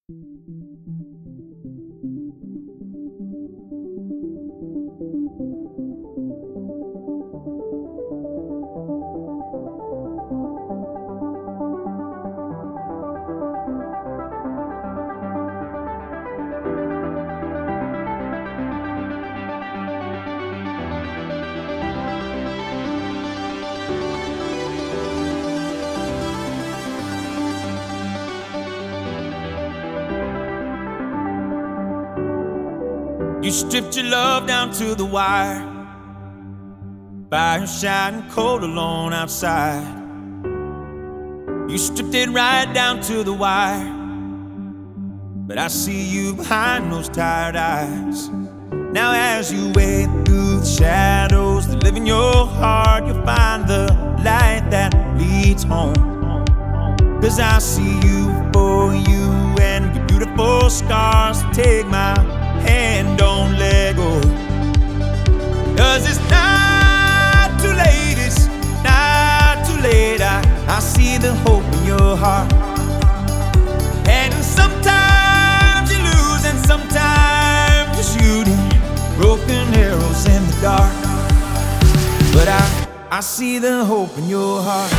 You stripped your love down to the wire, fire shining cold alone outside. You stripped it right down to the wire, but I see you behind those tired eyes. Now as you wade through the shadows that live in your heart, you'll find the light that leads home. 'Cause I see you for you and your beautiful scars. Take my hand, don't let go. 'Cause it's not too late, it's not too late. I see the hope in your heart. And sometimes you lose and sometimes you're shooting broken arrows in the dark. But I see the hope in your heart.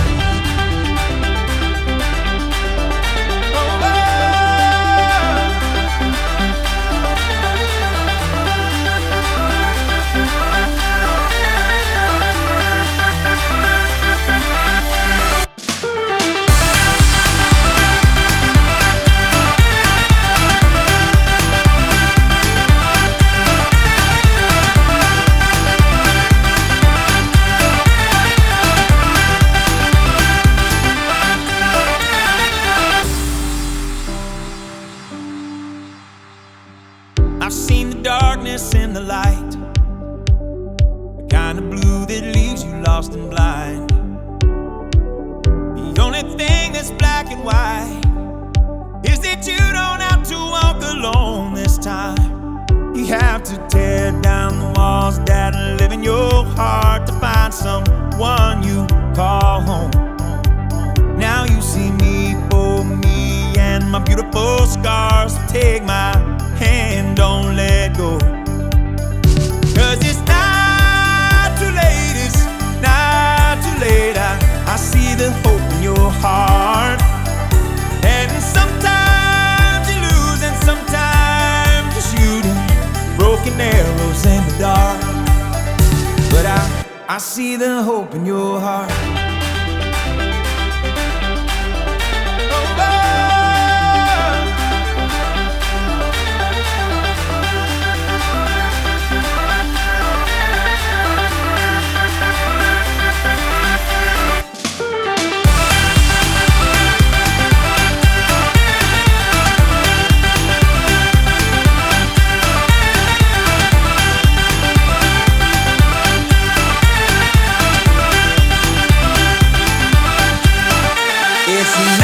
I've seen the darkness in the light, the kind of blue that leaves you lost and blind. The only thing that's black and white is that you don't have to walk alone this time. You have to tear down the walls that live in your heart to find someone you call home. Now you see me for me and my beautiful scars. Take my hand, don't let go. 'Cause it's not too late, it's not too late. I see the hope in your heart. And sometimes you lose and sometimes you're shooting broken arrows in the dark. But I see the hope in your heart. It's